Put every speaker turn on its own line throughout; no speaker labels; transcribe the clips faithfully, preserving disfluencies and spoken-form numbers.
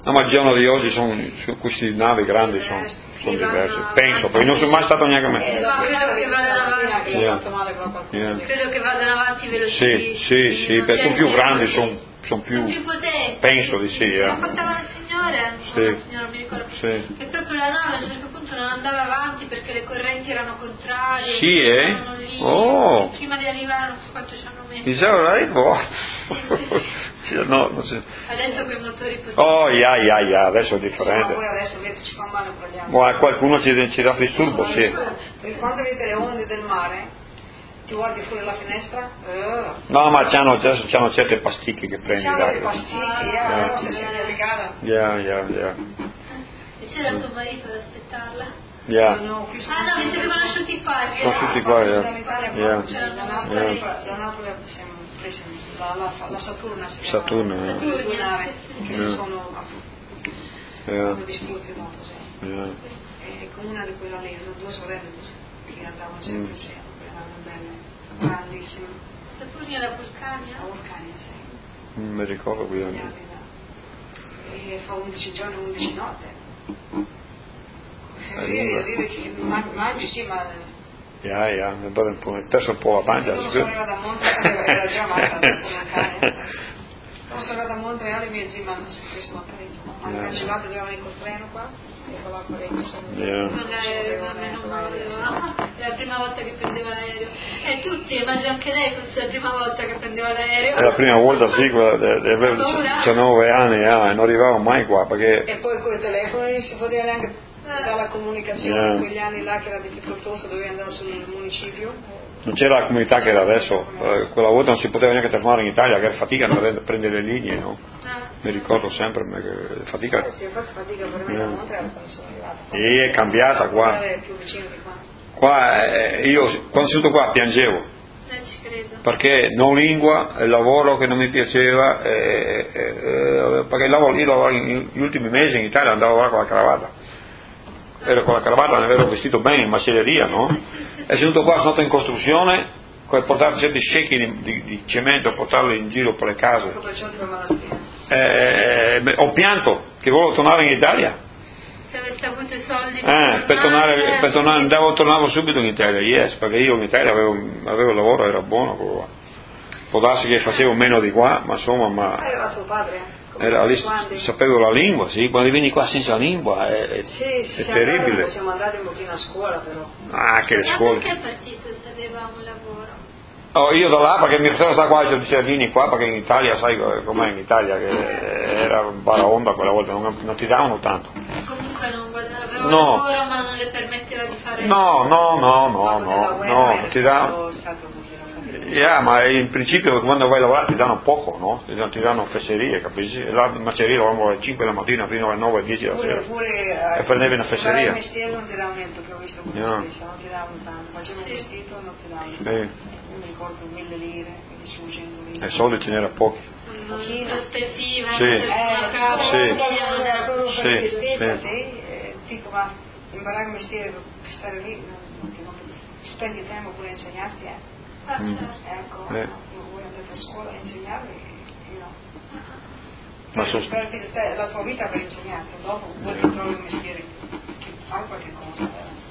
No, ma il giorno di oggi sono, su queste navi grandi sono, sono diverse, penso, perché non sono mai stato neanche a me.
Eh, ma credo che vadano avanti,
Yeah.
yeah. credo che vadano avanti velocemente.
Sì, sì, sì, perché sono più grandi, sono, sono più,
sono più potenti.
Penso di sì.
Mi
Eh.
raccontava una signora,
sì.
una signora mi ricordo,
sì.
che proprio la nave a un certo punto non andava avanti perché le correnti erano contrarie.
Sì, eh?
Lì,
Oh.
e prima di arrivare non so quanto ci hanno messo.
Is that right? Oh.
Sì, sì.
no, non so.
Adesso che i motori potenti.
Oh, yeah, yeah, yeah, adesso è differente.
Ma poi adesso vedi, ci fa male con gli altri.
Ma qualcuno ci, ci dà disturbo, sì.
Perché quando vedi le onde del mare, ti guardi fuori la finestra, uh.
No, ma c'hanno, adesso c'hanno certe pasticche che prendi.
C'hanno
dai.
le pasticche, yeah, yeah. Se si regala.
Yeah, yeah, yeah.
E c'era tuo marito ad aspettarla?
Yeah.
No, no, qui
ah no, vi siete conosciuti qua?
Sono tutti qua, yeah.
yeah. Da Napoli, da Napoli siamo presi la, la, la Saturna, si chiama.
Saturna, yeah.
Le due navi che
yeah.
si sono,
yeah.
sono distrutte dopo, sì.
Yeah.
E con una di quella lì, erano due sorelle che andavano sempre insieme, mm. erano belle, grandissime.
Saturnia e la Vulcania?
La Vulcania, sì.
Non mi ricordo qui.
E fa undici giorni, undici notte. Io dire che mangi sì, ma...
Yeah, yeah, è bello un po', è perso un po' la pancia.
Quando sono arrivata a Montreal, era già matta dopo Vulcania. Quando sono arrivata a Montreal i miei zii mi hanno preso un parecchio, mi hanno cancellato, dovevano venire col treno qua, e con l'apparecchio sono...
Yeah.
Con l'aereo, meno male. È la prima volta che prendeva l'aereo. E tutti, immagino anche lei fosse la prima volta che prendeva l'aereo.
È la prima volta, sì, quella di avere diciannove anni, ah, e non arrivavo mai qua, perché...
E poi con i telefoni non si poteva neanche dalla comunicazione,
yeah.
in quegli anni là che era difficoltoso, dovevi andare sul municipio.
Non c'era la comunità che era adesso, eh, quella volta non si poteva neanche telefonare in Italia, che era fatica a prendere le linee, no? Mi ricordo sempre, che fatica.
Eh sì, ho fatto fatica per me da Montreal quando sono arrivata.
Sì, è cambiata qua.
È più vicino di qua.
Qua, eh, io quando sono venuto qua piangevo.
Eh, ci credo.
Perché non lingua, il lavoro che non mi piaceva, eh, eh, perché il lavoro, io lavoravo gli ultimi mesi in Italia, andavo là con la cravatta. Ero con la cravatta, ne avevo vestito bene in macelleria, no? E sono venuto qua, sono andato in costruzione, per portare certi secchi di, di, di cemento, portarli in giro per le case. Eh, beh, ho pianto che volevo tornare in Italia.
Se avessi avuto i soldi
eh, per tornare, per tornare andavo, tornavo subito in Italia, yes, perché io in Italia avevo, avevo lavoro, era buono quello qua. Può darsi che facevo meno di qua, ma insomma, ma
era tuo padre?
Era lì, sapevo la lingua, sì, quando vieni qua senza lingua è, è,
sì,
è terribile.
Andati, siamo andati un pochino a scuola però.
Ah, che le scuole.
Ma perché è partito se avevamo un lavoro?
Oh, io da là perché mi fratello sta qua e diceva vieni qua perché in Italia, sai com'è in Italia, che era un baraonda quella volta, non, non ti davano tanto.
Comunque non aveva
no.
lavoro ma non le permetteva di fare...
No, no, no, no, no, no, ti davano... Yeah, ma in principio quando vai a lavorare ti danno poco, no? Ti danno, ti danno fesserie, capisci? Là in maceria eravamo alle cinque della mattina fino alle nove, dieci della sera.
Pure, pure,
e prendevi una fesseria.
Il mestiere non ti davano niente, che ho visto come yeah. stessa, non ti davano tanto. Facevo un vestito non ti davano
sì.
tanto. Io mi ricordo mille lire, quindici lire.
E soldi ce n'era pochi.
In prospettiva,
sì.
eh,
sì.
Sì.
Sì.
Sì.
Sì.
Sì. Dico, ma imparare il mestiere per stare lì, non ti spendi tempo pure a insegnarti, eh.
Ah, certo.
Ecco,
eh.
voi andate a scuola a insegnare e io no.
Ma
per,
sost-
per te, la tua vita per insegnarti, dopo vuoi che trovi un mestiere che fai qualche cosa.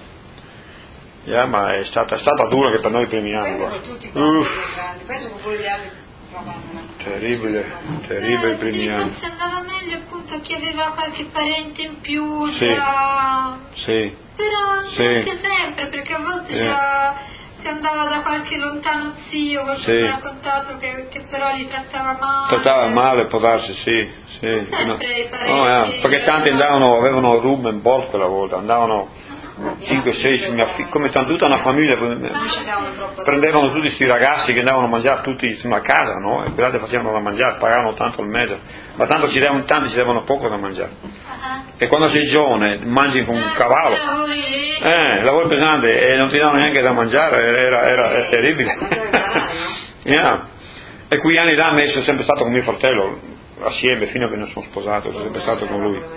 Yeah, ma è stata, è stata dura che per noi i primi anni.
Penso per tutti quanti grandi, penso che pure gli altri trovavano.
Terribile, terribile
eh,
i primi anni.
Forse andava meglio appunto chi aveva qualche parente in più,
sì.
già...
Sì.
Però
sì.
neanche sempre, perché a volte
sì.
già... si andava da qualche lontano zio, qualcuno
sì.
mi ha raccontato che, che però li trattava male.
Trattava male, può darsi, sì. sì.
Sempre
no.
i parenti.
No, eh, perché tanti andavano, avevano room and board quella volta, andavano cinque sei, come tutta una famiglia, prendevano tutti questi ragazzi che andavano a mangiare tutti a casa, no? E quelle facevano da mangiare, pagavano tanto il mese, ma tanto ci davano, tanti ci davano poco da mangiare. Uh-huh. E quando sei giovane mangi con un cavallo, eh, lavoro pesante e non ti davano neanche da mangiare, era, era, era terribile. yeah. E quegli anni là me sono sempre stato con mio fratello, assieme, fino a che non sono sposato, sono sempre stato con lui.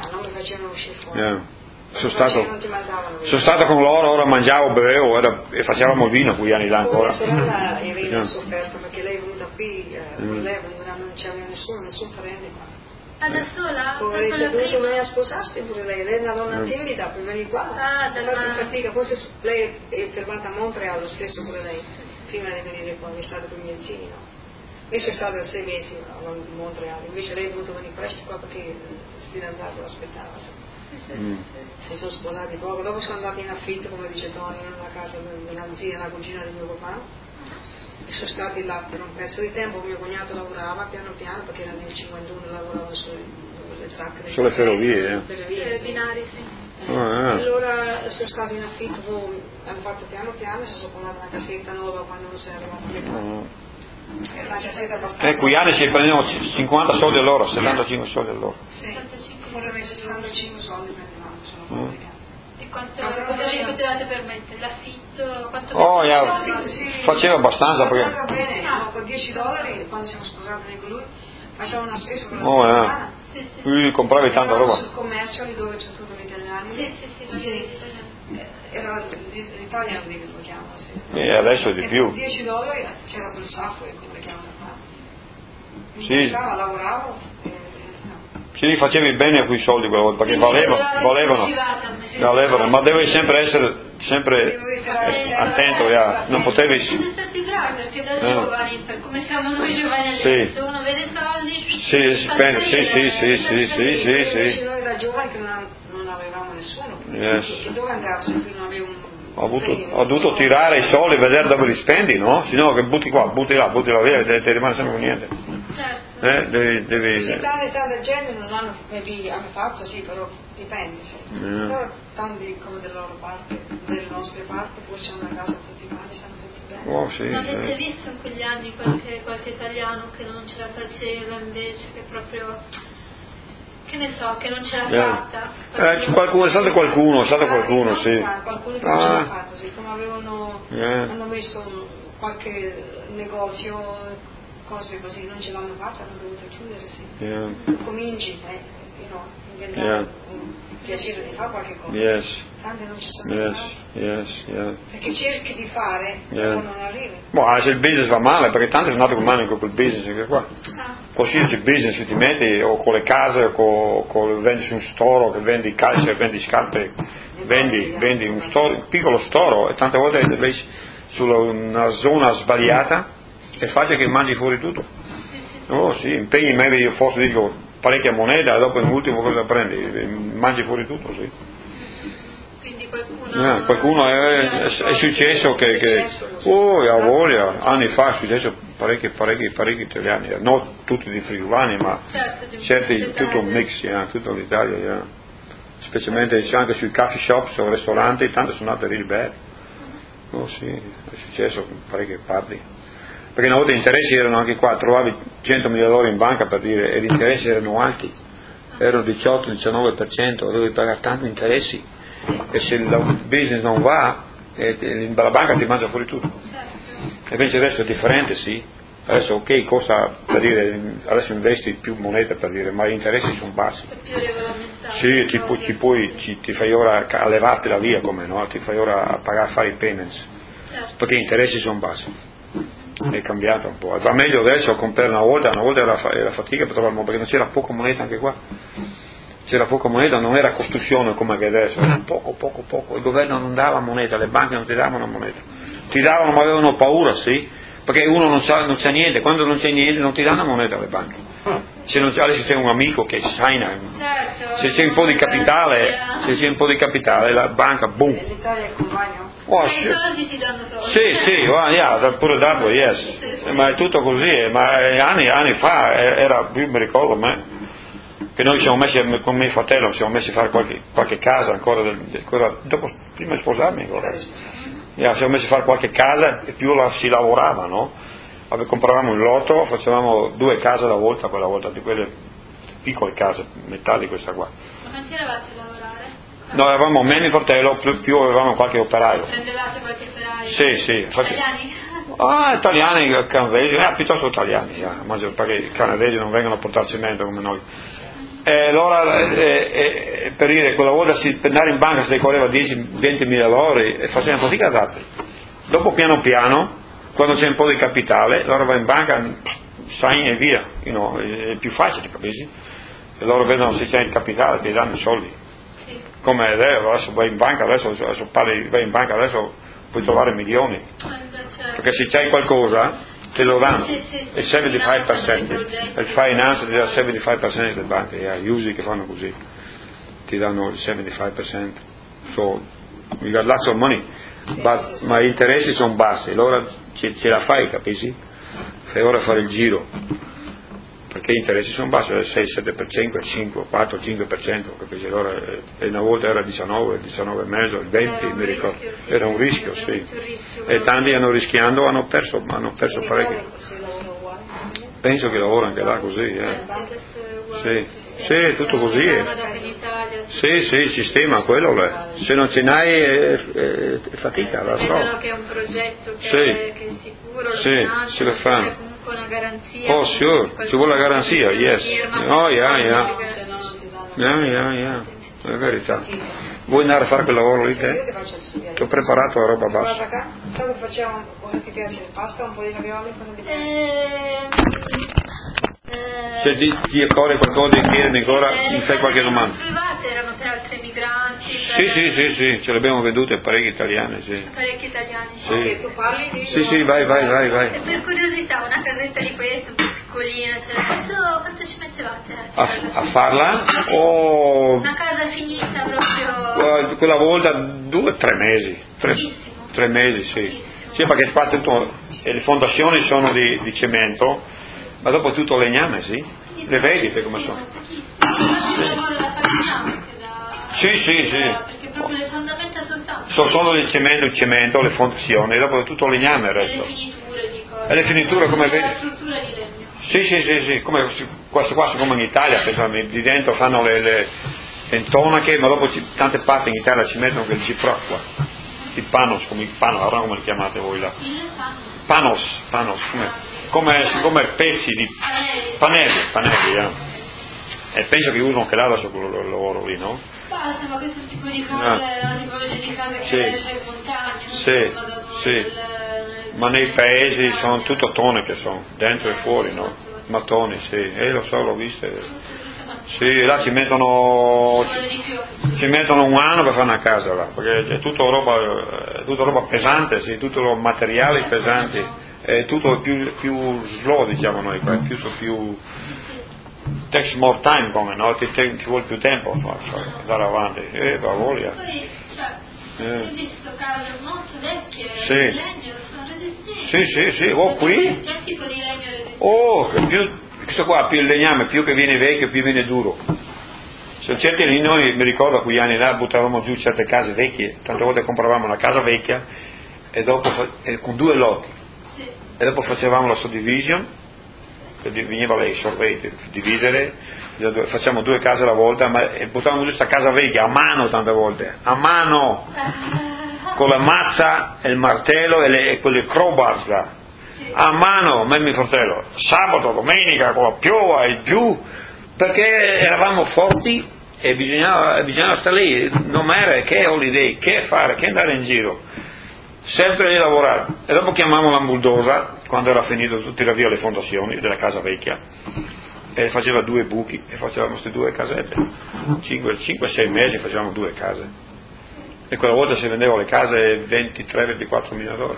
Yeah. Sono stato, sono stato con loro, ora mangiavo, bevevo era, e facevamo vino quegli anni là ancora.
La sorella Irene ha sofferto perché lei è venuta qui, eh, mm. lei non c'aveva nessuno, nessun parente qua.
Ah, da sola?
Poveretta, tu se mai a sposarsi pure lei, lei è una donna
Mm.
timida per venire qua.
Ah,
ha
da
fatto
là.
fatica, forse lei è fermata a Montreal lo stesso pure lei, prima di venire qua, è stata con i miei zii, no? Io sono stata sei mesi a Montreal, invece lei è voluta venire presto qua perché il fidanzato l'aspettava.
Mm.
Si sono sposati poco, dopo sono andati in affitto, come dice Tony, nella casa della zia, la cugina di mio papà, e sono stati là per un pezzo di tempo. Mio cognato lavorava piano piano perché era nel cinquantuno, lavorava sulle tracce
Sulle ferrovie, eh.
ferrovie,
I binari, sì.
Eh,
Ah, eh.
allora sono stati in affitto, poi hanno fatto piano piano, si sono comprata una casetta nuova quando non si è arrivato lì.
Ah.
Era una casetta abbastanza.
Eh, quegli anni si prendevano cinquanta soldi all'ora, settantacinque soldi all'ora.
Sì, pure me sessantacinque soldi prendevamo, sono
Mm.
complicati.
E quanto, quanto ci potevate permettere? L'affitto? Quanto
Oh,
potevate
yeah.
pagare?
Sì, sì.
Faceva abbastanza perché-
Faceva bene, no, con dieci dollari quando siamo sposati con lui, faceva una spesa per la
Oh, eh.
settimana.
Sì, sì.
Qui compravi tanta
Eravamo
roba.
sul commercio lì dove c'è tutto l'italiano.
Sì, sì, sì, sì, sì.
Era l'Italia lì che lo chiamano, sì.
E adesso di
E
più.
con dieci dollari c'era quel sacco, come lo chiamano qua. Mi
Sì.
stava, lavoravo, e, no.
Sì, facevi bene a quei soldi quella volta, perché valevano, valevano, valevano, ma devi sempre essere sempre attento, yeah. Non potevi.
Siete stati bravi perché da
Eh.
giovani, per come siamo noi giovani
Sì.
adesso, uno vede soldi,
Sì, si spende, sì, sì, sì, sì, sì, sì,
Invece
sì.
noi da giovani che non, non avevamo nessuno,
Yes.
che dove andavo se qui non avevo un...
Ho, avuto, ho dovuto tirare i soldi, vedere dove li spendi, no? Se no che butti qua, butti là, butti là via, e ti rimane sempre con niente.
certo.
Eh, devi, devi...
Sì, tante tante gente non hanno, maybe hanno fatto, sì, però dipende. Sì.
Mm.
Però tanti come della loro parte, delle nostre parti, poi c'è una casa tutti quanti, stanno tutti bene.
Oh, sì,
Ma avete
sì.
visto in quegli anni qualche, qualche italiano che non ce la faceva invece, che proprio, che ne so, che non ce l'ha
Eh.
fatta?
Eh, c'è qualcuno, è stato qualcuno, è stato qualcuno,
Ah,
sì.
qualcuno che non ce l'ha
Ah,
fatto, sì, come avevano
eh.
hanno messo qualche negozio, cose così, non ce l'hanno fatta, hanno dovuto chiudere, sì.
Yeah.
Cominci, eh, you know, inventare
Yeah.
un piacere di fare qualche cosa.
Yes,
Tante non ci sono
yes,
fatte.
yes, yeah.
Perché cerchi di fare,
Yeah.
però non arrivi.
Boh, se il business va male, perché tanti sono andati con mano con quel business anche qua.
Ah,
Qualsiasi business che ti metti, o con le case, o con, con vendi su un store, che vendi calze, vendi scarpe, vendi, vendi un, store, un piccolo store, e tante volte vai su una zona sbagliata, è facile che mangi fuori tutto. Oh sì, impegni meglio, io forse dico parecchia moneta, e dopo in ultimo cosa prendi? Mangi fuori tutto, sì.
quindi qualcuno...
Eh, qualcuno è, è, è successo che, che oh, ha voglia, anni fa è successo parecchi, parecchi, parecchi italiani, non tutti di friulani, ma
Certo, di
certi,
tutta
tutto un
Italia.
mix, yeah, tutto l'Italia, yeah. Specialmente c'è anche sui coffee shops o ristoranti, tanto sono andate really bad. Oh sì, è successo in parecchie parti. Perché una volta gli interessi erano anche qua, trovavi centomila dollari in banca per dire, e gli interessi erano alti, erano diciotto diciannove per cento, dovevi pagare tanti interessi, e se il business non va, eh, la banca ti mangia fuori tutto.
Certo.
E invece adesso è differente, sì. Adesso ok, costa per dire, adesso investi più moneta per dire, ma gli interessi sono bassi.
È più regolamentato.
Sì, ti, pu- ci puoi, ci, ti fai ora a levartela via come no, ti fai ora a pagare, fare i payments,
Certo.
perché gli interessi sono bassi. È cambiato un po', va meglio adesso comprare una volta, una volta era, fa- era fatica per trovare, perché non c'era poca moneta anche qua, c'era poca moneta, non era costruzione come che adesso, era poco, poco, poco, il governo non dava moneta, le banche non ti davano moneta, ti davano ma avevano paura, sì, perché uno non sa, non c'è niente, quando non c'è niente non ti danno moneta alle banche, se non c'è, adesso c'è un amico che signa,
Certo.
se c'è un po' di capitale, se c'è un po' di capitale la banca, boom.
E l'Italia è il compagno.
Oh,
E i
shit.
soldi ti danno soldi.
Sì, sì, well, yeah, pure dato, yes. Eh, ma è tutto così, eh, ma eh, anni anni fa eh, era, io mi ricordo me, che noi ci siamo messi con mio fratello, ci siamo messi a fare qualche, qualche casa ancora, del, del, ancora dopo, prima di sposarmi ancora. Yeah, ci siamo messi a fare qualche casa e più la, si lavorava, no? Vabbè, compravamo un lotto, facevamo due case alla volta, quella volta, di quelle piccole case, metà di questa qua.
Ma quanti eravate a lavorare?
Noi avevamo me e mio fratello, più, più avevamo qualche operaio.
Prendevate qualche operaio?
Sì, sì. Face...
Italiani?
Ah, italiani, canadesi, eh, piuttosto italiani, yeah, perché i canadesi non vengono a portare cemento come noi. E allora, eh, eh, per dire, quella volta si, per andare in banca si decorreva dieci venti mila dollari e facevano fatica a darli. Dopo piano piano, quando c'è un po' di capitale, allora vai in banca, sai e via, you know, è più facile, capisci? e loro vedono se c'è il capitale, ti danno i soldi.
Sì.
Come adesso vai in banca, adesso, adesso parli, vai in banca, adesso puoi trovare milioni. Perché se c'hai qualcosa, te lo danno.
Sì, sì, sì,
il settantacinque percent, il finance ti dà il settantacinque percent delle banche, yeah, usi che fanno così, ti danno il settantacinque percent. So, you got lots of money, but, ma gli interessi sono bassi, allora ce, ce la fai, capisci? Fai ora fare il giro, perché gli interessi sono bassi, il sei sette percent, il cinque, quattro, cinque percent, capisci? Allora, eh, una volta era diciannove, diciannove e mezzo, il venti, mi ricordo, era un rischio, sì. E tanti hanno rischiando, hanno perso, hanno perso parecchio. Penso che lavora anche là così, eh. Sì, sì, tutto così. Eh. Sì, sì, il sistema, quello è. Se non ce n'hai è, è, è fatica, la so.
Vedono che è un progetto che,
sì.
è, che è sicuro, lo
sì, se lo fanno.
c'è comunque una garanzia.
Oh, sure, ci vuole la garanzia, yes. Oh, yeah, yeah. Yeah, yeah, yeah. È verità. Vuoi andare a fare quel lavoro lì te? Ti ho preparato la roba bassa.
Guarda qua, cosa facciamo? Cosa ti piace? Pasta, un po' di ravioli? Cosa ti piace?
Eh,
Se ti, ti occorre qualcosa di chiedere ancora, mi fai qualche domanda.
Le private erano per altri migranti. Per
sì, sì, sì, sì, ce le abbiamo vedute parecchie italiane, sì.
Parecchi italiani.
Sì.
Ok, tu parli di...
Sì, sì, vai, vai, vai, vai.
E per curiosità, una casetta di questa, un po' piccolina, cioè, quanto, quanto ci mettevate?
A, a farla? O...
Una casa finita proprio...
Quella volta due o tre mesi. Tre, tre mesi, sì. Sì, perché qua tutto, le fondazioni sono di, di cemento, ma dopo tutto legname, sì? Le vedi te come sono? Sì, sì, sì.
Perché proprio le fondamenta soltanto.
Sono solo il cemento, il cemento, le fondazioni, dopo tutto legname il resto.
E le finiture, dico.
E le finiture come vedi?
La struttura di legno.
Sì, sì, sì, sì, come questo qua, come in Italia, pensano, di dentro fanno le, le, le intonache, ma dopo ci, tante parti in Italia ci mettono quel ciprocqua, i panos, come i panos, allora come li chiamate voi là? Panos, panos, come, come, come pezzi di panelli, panelli, eh. E penso che usano anche là adesso quello lavoro lì, no?
Basta, ma questo tipo di cose, no. Tipo di case che
sì.
c'è in montagna,
sì, sì. Nel, ma nei paesi sono tutto tone che sono, dentro e fuori, no? Mattoni, sì, eh lo so, l'ho visto. Sì, là ci mettono ci, ci mettono un anno per fare una casa là, perché è tutto roba, è tutto roba pesante, sì, tutto materiali pesanti, è tutto più, più slow diciamo noi, più più takes more time come, no? Ti, ti, ci vuole più tempo per andare avanti, eh, va voglia.
Eh. Ho visto case molto vecchie,
sì.
di legno, sono resistenti.
Sì, sì, sì, oh qui.
Che tipo di legno resistente?
Oh, più, questo qua, più il legname, più che viene vecchio, più viene duro. Se certi di noi, mi ricordo quegli anni là, buttavamo giù certe case vecchie, tante volte compravamo una casa vecchia e dopo, e con due lotti,
sì.
E dopo facevamo la subdivision, veniva lei sorvete, dividere, facciamo due case alla volta, ma buttavamo giù questa casa vecchia a mano tante volte, a mano, con la mazza, il martello e, le, e quelle crowbars là, a mano, me e mio fratello, sabato, domenica, con la piova e giù, perché eravamo forti e bisognava, bisognava stare lì, non era che holiday, che fare, che andare in giro, sempre di lavorare. E dopo chiamavamo la bulldozer, quando era finito di tirare via le fondazioni della casa vecchia, e faceva due buchi, e facevamo queste due casette, cinque sei mesi facevamo due case, e quella volta si vendevano le case ventitré ventiquattro mila dollari,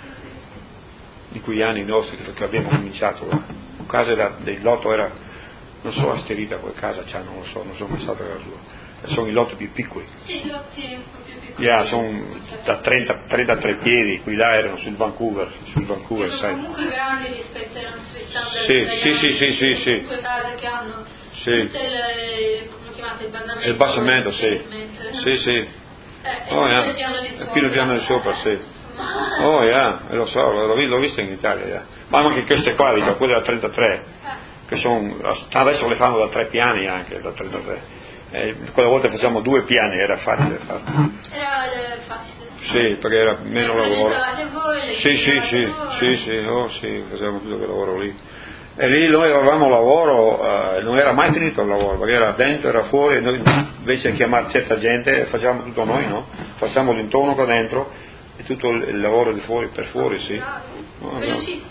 di quegli anni nostri che abbiamo cominciato, la casa da, del lotto era, non so, asterita quella casa, cioè, non lo so, non sono mai stato a casa sua, sono i lotti più piccoli.
Sì, lotti un po' più piccoli.
Yeah, sono da trenta, trentatré piedi, qui là erano sul Vancouver, sul Vancouver,
sono
sai.
comunque grandi rispetto ai nostri standard
sì,
italiani,
sì, sì, sì, sì,
comunque case che hanno
sì.
tutte le, come chiamate, il basamento,
il basamento, sì, sì, sì,
eh,
oh,
e
yeah.
il piano di sopra,
il piano, piano di sopra, sì. Oh, yeah, lo so, l'ho, l'ho visto in Italia, yeah. Ma anche queste qua, dico, quelle da trentatré, che sono, adesso le fanno da tre piani anche, da trentatré. Eh, quella volta facciamo due piani, era facile farlo.
Era eh, facile.
Sì, perché era meno lavoro.
Voi,
sì, sì, sì, sì, sì, oh sì, facevamo tutto quel lavoro lì. E lì noi avevamo lavoro, eh, non era mai finito il lavoro, perché era dentro, era fuori, e noi invece di chiamare certa gente facevamo tutto noi, no? Facciamo l'intorno qua dentro e tutto il lavoro di fuori, per fuori, sì. Oh, no.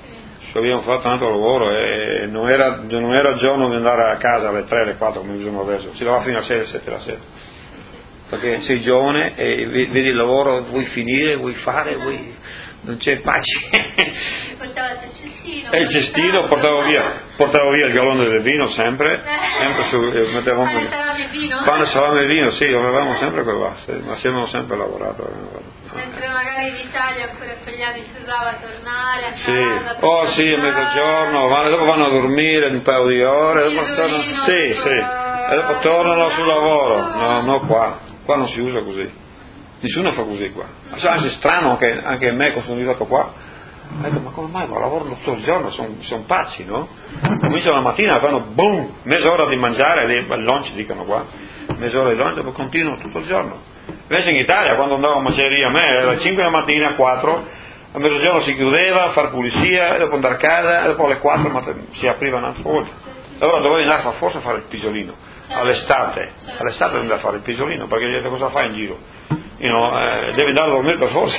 abbiamo fatto tanto lavoro e non era, non era giorno di andare a casa alle tre, alle quattro come bisogna adesso, si lavora fino alle sei, alle sette la sera, perché sei giovane e vedi il lavoro, vuoi finire, vuoi fare, vuoi... non c'è pace.
Portavate il cestino.
E il cestino portavo via, portavo via il gallone del vino sempre, sempre su, mettevamo,
quando stavamo il vino?
Quando stavamo il vino, sì, avevamo sempre quel vasto, ma abbiamo sempre lavorato.
Mentre magari in Italia ancora quegli anni si usava tornare a
sì.
casa.
Oh sì, a mezzogiorno, vanno, dopo vanno a dormire un paio di ore, dopo tornano, sì, sì, e dopo tornano sul lavoro. No, no, qua, qua non si usa così. Nessuno fa così qua. Anzi, è strano anche, anche me che sono arrivato qua. Ho detto, ma come mai qua lavorano tutto il giorno? Sono son pazzi, no? Cominciano la mattina, fanno boom, mezz'ora di mangiare, il lunch dicono qua, mezz'ora di lunch, dopo continuano tutto il giorno. Invece in Italia, quando andavo a maceria a me, era cinque della mattina, quattro, a mezzogiorno si chiudeva, a fare pulizia, e dopo andare a casa, e dopo alle quattro si apriva un'altra volta. Allora dovevi andare a forse a fare il pisolino, all'estate, all'estate devi andare a fare il pisolino, perché gli altri cosa fai in giro? You know, eh, devi andare a dormire per forza.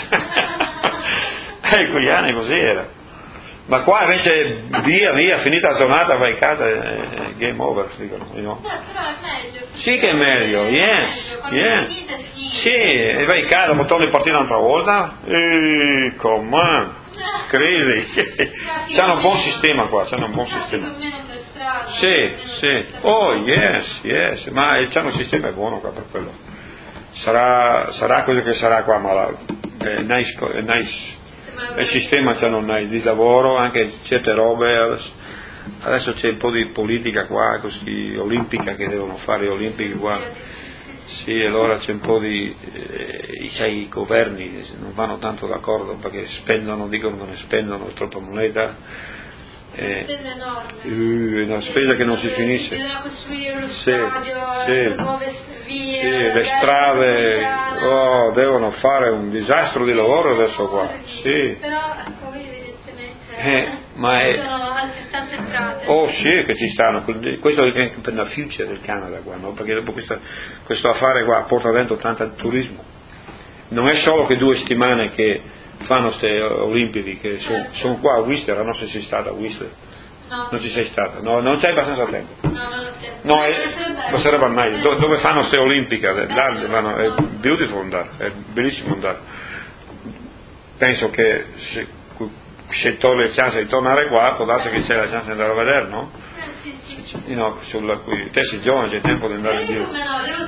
E quegli anni così era. Ma qua invece via via, finita la giornata vai a casa e game over, dicono. You know.
No, però è meglio.
Sì che è meglio, yes, yes.
Finita, finita.
Sì, e vai in casa, poi torni a partire un'altra volta. E come on, crazy. C'hanno un buon sistema qua, c'hanno un buon sistema. Sì, sì. Oh yes, yes, ma c'hanno un sistema buono qua per quello. Sarà, sarà quello che sarà qua, ma la, è nice, è nice. Il sistema c'è un nice di lavoro, anche certe robe, adesso, adesso c'è un po' di politica qua, così olimpica che devono fare le olimpiche qua, sì, allora c'è un po' di, eh, sai, i governi non vanno tanto d'accordo perché spendono, dicono che ne spendono troppa moneta. Eh, è una spesa che non si finisce.
Bisogna costruire lo
sì,
stadio,
sì,
le nuove vie,
sì, le strade, oh, devono fare un disastro di lavoro adesso qua. Sì.
Però poi evidentemente
eh, ma è,
sono altrettante entrate.
Oh sì che ci stanno, questo è per la future del Canada qua, no? Perché dopo questa, questo affare qua porta dentro tanto turismo. Non è solo che due settimane che fanno queste Olimpiadi che sono son qua a Whistler, non sei sei stata a Whistler?
No.
Non ci sei stata? No, non c'è abbastanza tempo.
No, non lo c'è.
No, è, sarebbe meglio. Do, dove fanno queste Olimpiche? Là, vanno, è beautiful andare, è bellissimo andare. Penso che se, se toglie la chance di tornare qua, può darsi che c'è la chance di andare a vedere, no?
Sì, sì.
You know, sulla, qui, te sei giovane, c'è tempo di andare
giù.
giù.
Come no, devo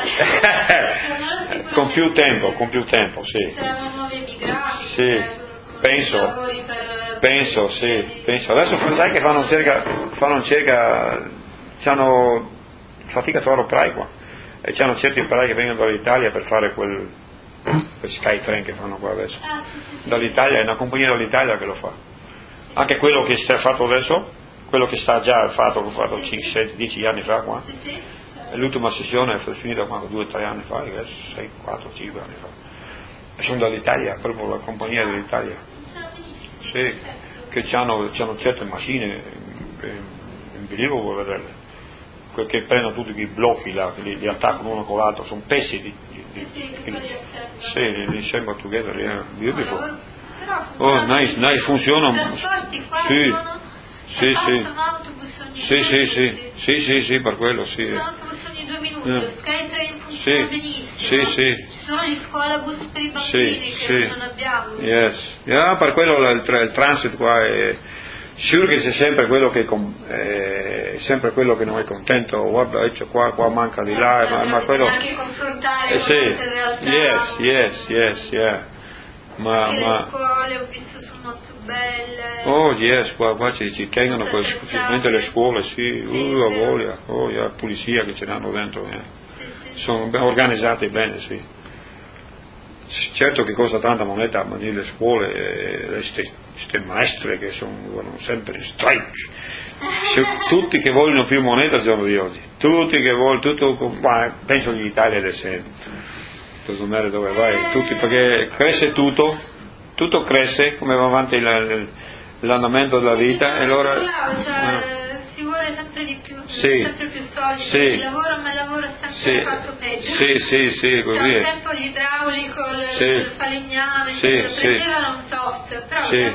tornare.
Con più tempo, con più tempo, sì.
Saranno nuovi emigrati.
Sì, penso,
per,
penso, sì, penso. Adesso sai che fanno cerca, fanno cerca, c'hanno fatica a trovare operai qua. E c'hanno certi operai che vengono dall'Italia per fare quel, quel Skytrain che fanno qua adesso.
Ah, sì, sì, sì.
Dall'Italia, è una compagnia dall'Italia che lo fa. Anche quello che si è fatto adesso, quello che sta già fatto, l'ho fatto cinque, sei, dieci anni fa qua.
Sì, sì, certo.
L'ultima sessione è finita quando due o tre anni fa, adesso sei, quattro, cinque anni fa. E sono dall'Italia, proprio la compagnia dell'Italia. Sì, che hanno certe macchine, non vedevo vuoi vederle. Quel che prendono tutti i blocchi là, che li, li attaccano uno con l'altro, sono pezzi di, di, di, di, di sì, li, li sembra together, yeah, beautiful. Oh, nice, nice, funzionano. Sì, sì, sì. Sì, sì, sì, sì, sì, sì, per quello, sì.
Ogni due minuti, lo Skytrain funziona
sì,
benissimo.
Sì, sì.
Ci sono gli scuolabus per i bambini
sì,
che
sì.
non abbiamo.
Yes. Yeah, per quello il, il transit qua è sicuro che c'è sempre quello che è sempre quello che non è contento, guarda c'è qua, qua manca di là, ma, ma quello
anche confrontare
eh,
con
sì.
altre realtà.
Yes, yes, yes, yeah. Ma,
anche
ma...
le scuole ho visto sono molto belle.
Oh yes, qua, qua ci, ci tengono specialmente le scuole, sì,
sì
uh, la voglia, oh, yeah, pulizia che ce l'hanno dentro, eh.
Sì, sì.
Sono ben organizzate bene, sì. Certo che costa tanta moneta, ma le scuole, queste maestre che sono, sono sempre in strike, tutti che vogliono più moneta al giorno di oggi, tutti che vogliono, tutto, ma penso in Italia ad esempio, per dove vai, tutti, perché cresce tutto, tutto cresce come va avanti l'andamento della vita, e allora...
Cioè, si vuole sempre di più,
sì,
sempre più soldi,
sì,
il lavoro, ma il lavoro è sempre
sì,
fatto peggio.
Sì, sì, sì, così
c'è
è.
un tempo l'idraulico, il,
sì,
il falegname,
sì,
lo
sì,
prendevano un software, però
sì,
il lavoro era fatto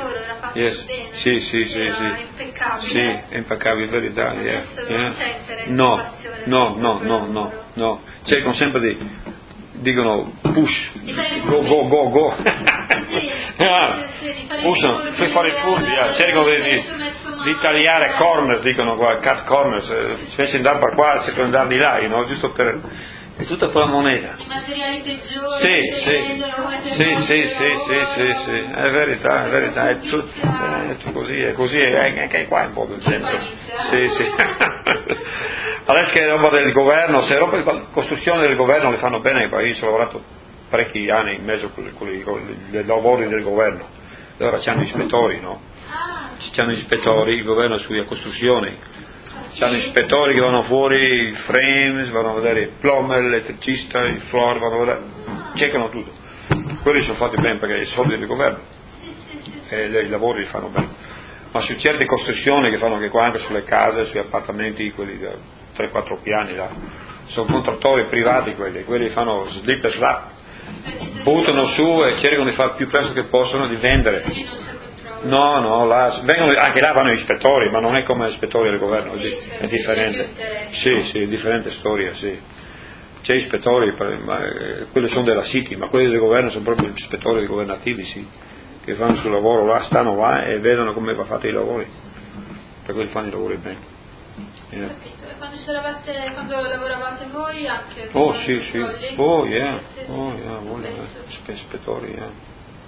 fatto
yes.
bene.
Sì, sì, sì,
Era
sì.
impeccabile.
Sì, è impeccabile, in verità. Yeah.
Adesso
Yeah.
non c'è interesse,
No,
passione
no,
per
no,
quel
no,
lavoro.
no, no. Cercano sempre di, dicono push,
Di fare i
go,
furbi.
go, go, go.
Sì,
Ah,
sì, sì, di fare i
pushano,
furbi,
fai fare i furbi,
eh,
ah, cercano di,
messo,
di,
messo male,
di tagliare
eh.
corners, dicono qua, cut corners, eh, invece di andare da qua, cercano di andare di là, no? Giusto per, è tutta per la moneta.
I materiali peggiori,
Sì,
che
sì,
vendono come se
sì, sì,
fosse
sì, sì, sì, sì, è verità, è verità, è tutto, è tutto così, è così, è anche qua è un po' del genere. Sì, sì. Adesso che è roba del governo, se è roba di costruzione del governo le fanno bene, io ci ho lavorato parecchi anni in mezzo con, con i, con i lavori del governo, allora c'hanno gli ispettori, no? C'hanno gli ispettori, il governo sulle costruzioni, c'hanno gli ispettori che vanno fuori, i frames, vanno a vedere il plumber, l'elettricista, il floor, vanno a vedere, cercano tutto. Quelli sono fatti bene perché sono soldi del governo e i lavori li fanno bene. Ma su certe costruzioni che fanno anche qua, anche sulle case, sugli appartamenti, quelli da tre quattro piani là, sono contrattori privati quelli, quelli fanno slip e slap, buttano su e cercano di fare il più presto che possono di vendere. No, no, là, vengono, anche là vanno gli ispettori, ma non è come gli ispettori del governo, è differente. Sì, sì, è differente storia, sì. C'è gli ispettori, ma eh, quelli sono della City, ma quelli del governo sono proprio gli ispettori governativi, sì, che fanno sul lavoro là, stanno là e vedono come va fatti i lavori, per quelli fanno i lavori bene. Yeah.
Quando c'eravate, quando lavoravate voi anche?
Oh sì, sì, oh yeah, oh yeah, voglio, eh. ispettori, yeah.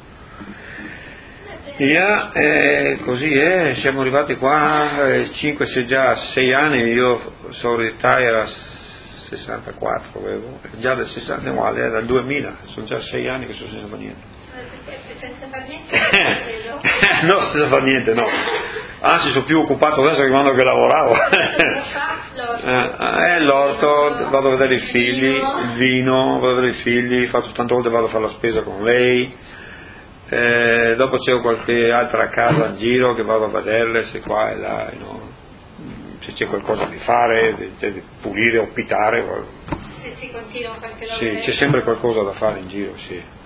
Yeah, eh, così è, siamo arrivati qua, eh, cinque, sei, già sei anni, io sono retired a sessantaquattro, avevo, già del sessanta, no, dal duemila, sono già sei anni che sono senza fare niente.
Senza fare niente?
No, senza fare niente, no. Anzi, sono più occupato adesso che quando che lavoravo. eh, l'orto, vado a vedere i figli, il vino, vado a vedere i figli, faccio tante volte vado a fare la spesa con lei. Eh, dopo c'è qualche altra casa in giro che vado a vederle se qua e là, no? Se c'è qualcosa di fare, di, di pulire o pitare.
Se si continua qualche lavoro.
Sì, c'è sempre qualcosa da fare in giro, sì.